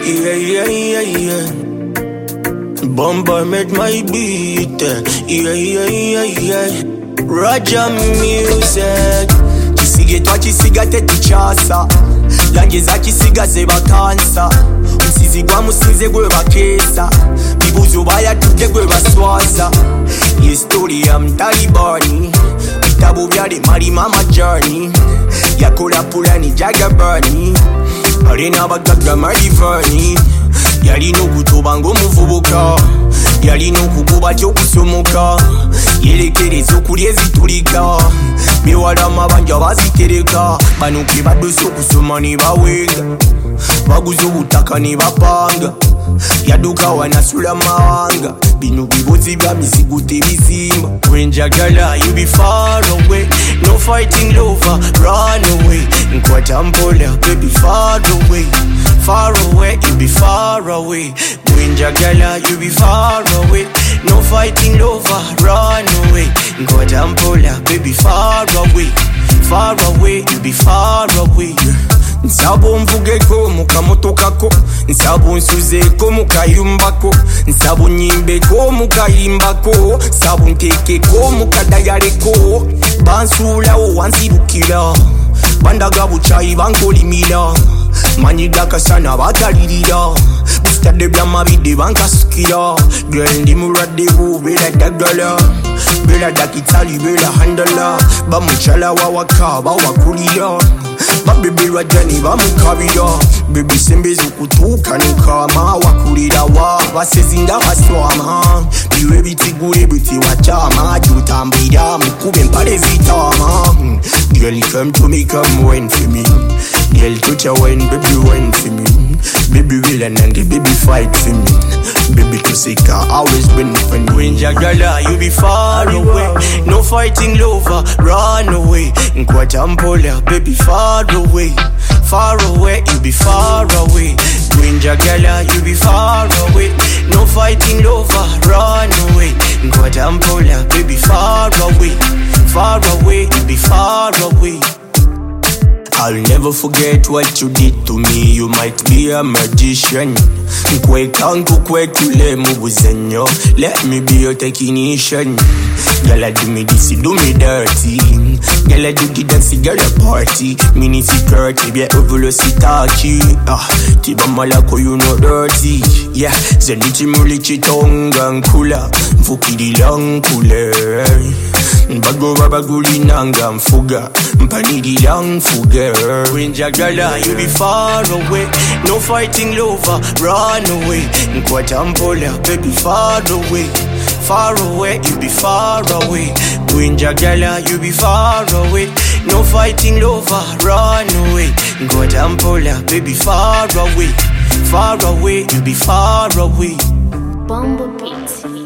yeah. Bumper made my beat, yeah. Raja music. Chisigetwa chisigate tichasa. Langeza chisiga zeba kansa. Msizigwa musinze gwe bakesa. Bibuzo baya tude gwe baswaza. Ye story ya mtalibani. Vitabu vyale mali mama journey. Yakola pulani jaga burni. Arena bagaga marivani. Yalino kutoba ng'omuvubuka. Yalino kukuba ky'okusomoka. Yerekereza okulya ezitulika. Miwala amabanja bazitereka. Bano ke badduse okusoma ne bawenga. Baguza obutaka ne bapanga. Yaduka wanasula mawanga. Bino bibozi bya mizigo tebizimba. Wenjagala you be far away. No fighting lover, run away. Nkwata mpola baby far away. Far away, you be far away. Wenjagala you be far away. No fighting lover, run away. Nkwata mpola baby far away. Far away, you be far away. Nsabo mvugeko mukamotokako. Nsabo nsuzeko mukayumbako. Nsabo nyimbeko mukayimbako. Nsabo ntekeko mukadayaleko. Bansulawo wansirukira. Bandaga buchayi bankolimira. Manyiga kasana batalirira. Bustade blamabide bankasukira. Girl ndi muradewo bela dagala. Bela dakitali bela handala. Bamuchala wawaka bawakulira. Baby rajani bamukabira. Baby sembezi kutuka nukama. Wakulira wa basezinda baswama. Biwe bitigure biti wachama. Jutambira mukube mpale zitama. Girl come to me, come wine for me. Girl touch your wine, baby wine for me. Baby will and the baby fight for me. Baby Kusika always been for me. Wenjagala you be far away. No fighting lover, run away. Nkwata mpola baby far away. Far away, you be far away. Wenjagala you be far away. No fighting lover, run away. Nkwata mpola baby far away. Far away, you be far away. I'll never forget what you did to me. You might be a magician. Nkwekule mubuzenyo. Let me be your technician. Gala do me this, do me dirty. Gala do the dance, gala party. Mini security, be ovolo sitaki. Tiba malako you know dirty. Yeah, zeniti mulichi tonga nkula. Mfukidi lang kule. Bago babaguli nanga mfuga. Mpanidi lang fuga. Wenjagala you be far away. No fighting lover, run away. Nkwata mpola baby far away. Far away, you be far away. Wenjagala you be far away. No fighting lover, run away. Nkwata mpola baby far away. Far away, you be far away. Bumble Beats.